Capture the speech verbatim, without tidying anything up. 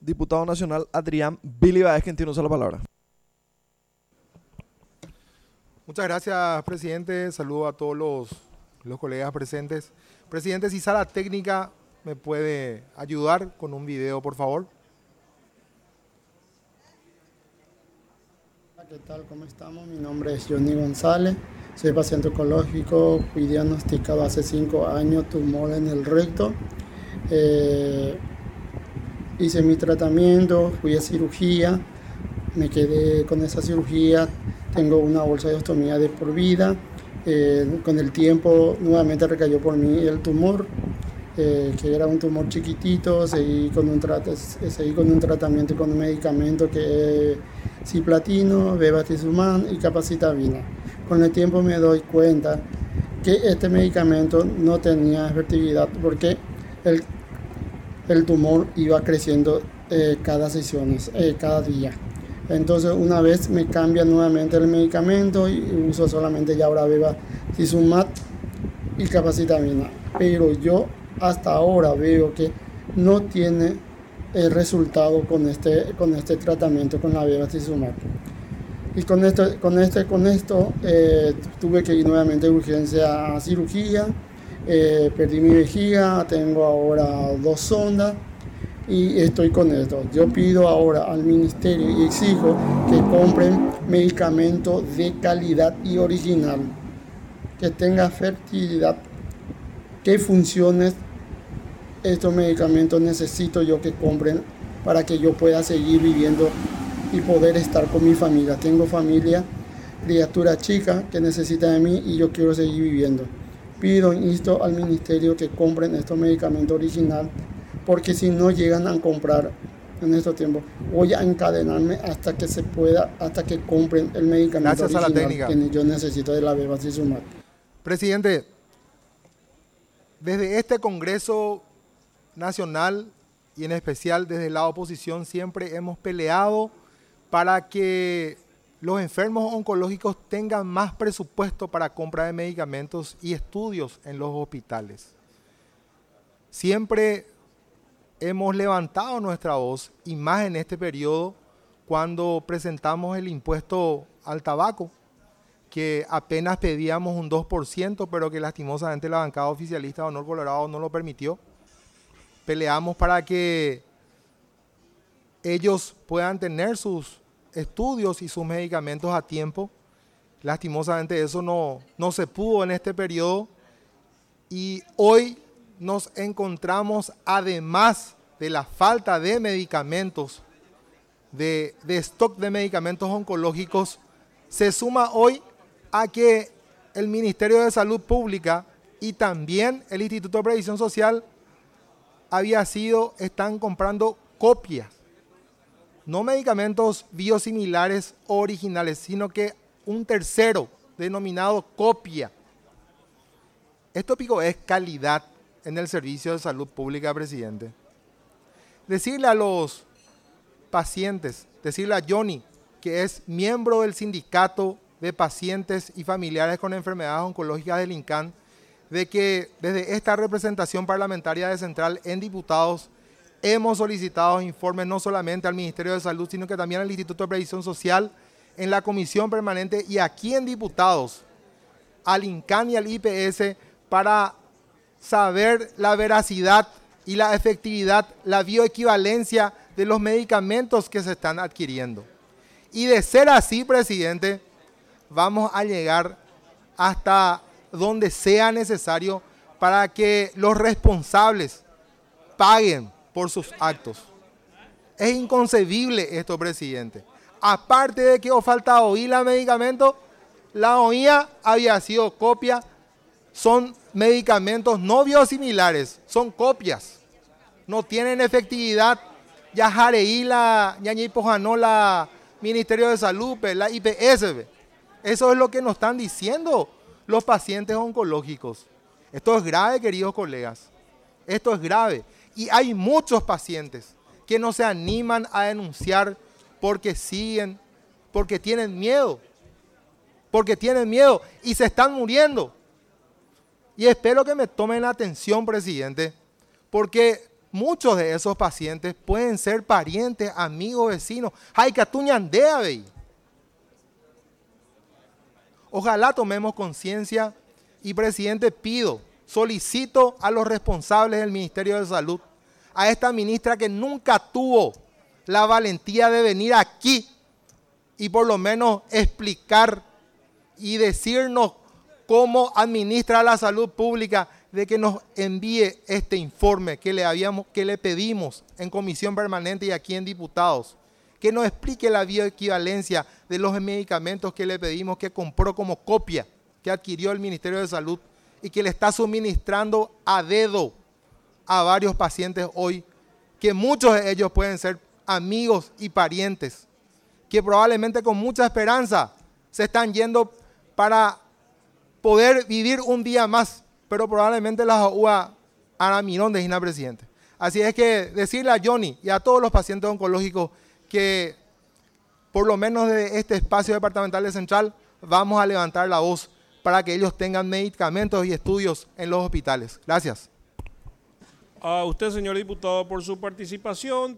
diputado nacional Adrián Billy Báez, quien tiene usa la palabra. Muchas gracias, presidente. Saludo a todos los, los colegas presentes. Presidente, si sala técnica me puede ayudar con un video, por favor. Hola, ¿qué tal? ¿Cómo estamos? Mi nombre es Johnny González. Soy paciente oncológico. Fui diagnosticado hace cinco años tumor en el recto. Eh, hice mi tratamiento, fui a cirugía. Me quedé con esa cirugía. Tengo una bolsa de ostomía de por vida. Eh, con el tiempo nuevamente recayó por mí el tumor, eh, que era un tumor chiquitito. Seguí con un, trat- seguí con un tratamiento con un medicamento que es cisplatino, bevacizumab y capecitabina. Con el tiempo me doy cuenta que este medicamento no tenía efectividad porque el, el tumor iba creciendo eh, cada sesiones, eh, cada día. Entonces una vez me cambia nuevamente el medicamento y uso solamente ya ahora bevacizumab y capecitabina. Pero yo hasta ahora veo que no tiene el resultado con este, con este tratamiento, con la bevacizumab. Y con esto, con este, con esto eh, tuve que ir nuevamente de urgencia a cirugía, eh, perdí mi vejiga, tengo ahora dos sondas. Y estoy con esto. Yo pido ahora al ministerio y exijo que compren medicamentos de calidad y original, que tenga fertilidad, que funcione. Estos medicamentos necesito yo que compren para que yo pueda seguir viviendo y poder estar con mi familia. Tengo familia, criatura chica que necesita de mí y yo quiero seguir viviendo. Pido, insto al ministerio que compren estos medicamentos originales, porque si no llegan a comprar en estos tiempos, voy a encadenarme hasta que se pueda, hasta que compren el medicamento Gracias original a la técnica que yo necesito de la bevacizumab. Presidente, desde este Congreso Nacional y en especial desde la oposición siempre hemos peleado para que los enfermos oncológicos tengan más presupuesto para compra de medicamentos y estudios en los hospitales. Siempre hemos levantado nuestra voz, y más en este periodo cuando presentamos el impuesto al tabaco, que apenas pedíamos un dos por ciento, pero que lastimosamente la bancada oficialista de Honor Colorado no lo permitió. Peleamos para que ellos puedan tener sus estudios y sus medicamentos a tiempo. Lastimosamente eso no, no se pudo en este periodo, y hoy nos encontramos, además de la falta de medicamentos, de, de stock de medicamentos oncológicos, se suma hoy a que el Ministerio de Salud Pública y también el Instituto de Previsión Social había sido, están comprando copias, no medicamentos biosimilares originales, sino que un tercero denominado copia. Esto, pico, es calidad en el servicio de salud pública, presidente. Decirle a los pacientes, decirle a Johnny, que es miembro del sindicato de pacientes y familiares con enfermedades oncológicas del INCAN, de que desde esta representación parlamentaria de Central en Diputados hemos solicitado informes no solamente al Ministerio de Salud, sino que también al Instituto de Previsión Social, en la Comisión Permanente y aquí en Diputados, al INCAN y al I P S, para saber la veracidad y la efectividad, la bioequivalencia de los medicamentos que se están adquiriendo. Y de ser así, presidente, vamos a llegar hasta donde sea necesario para que los responsables paguen por sus actos. Es inconcebible esto, presidente. Aparte de que os falta oír la medicamento, la O I A había sido copia. Son medicamentos no biosimilares, son copias. No tienen efectividad. Ya jareí la, ya ñi pojanó la Ministerio de Salud, la I P S. Eso es lo que nos están diciendo los pacientes oncológicos. Esto es grave, queridos colegas. Esto es grave. Y hay muchos pacientes que no se animan a denunciar porque siguen, porque tienen miedo. Porque tienen miedo y se están muriendo. Y espero que me tomen la atención, presidente, porque muchos de esos pacientes pueden ser parientes, amigos, vecinos. ¡Ay, catuñandea, vey! Ojalá tomemos conciencia y, presidente, pido, solicito a los responsables del Ministerio de Salud, a esta ministra que nunca tuvo la valentía de venir aquí y por lo menos explicar y decirnos cómo administra la salud pública, de que nos envíe este informe que le, habíamos, que le pedimos en comisión permanente y aquí en diputados, que nos explique la bioequivalencia de los medicamentos que le pedimos, que compró como copia, que adquirió el Ministerio de Salud y que le está suministrando a dedo a varios pacientes hoy, que muchos de ellos pueden ser amigos y parientes, que probablemente con mucha esperanza se están yendo para poder vivir un día más, pero probablemente las U A hará mirón de Gina, presidente. Así es que decirle a Johnny y a todos los pacientes oncológicos que por lo menos de este espacio departamental de Central vamos a levantar la voz para que ellos tengan medicamentos y estudios en los hospitales. Gracias. A usted, señor diputado, por su participación.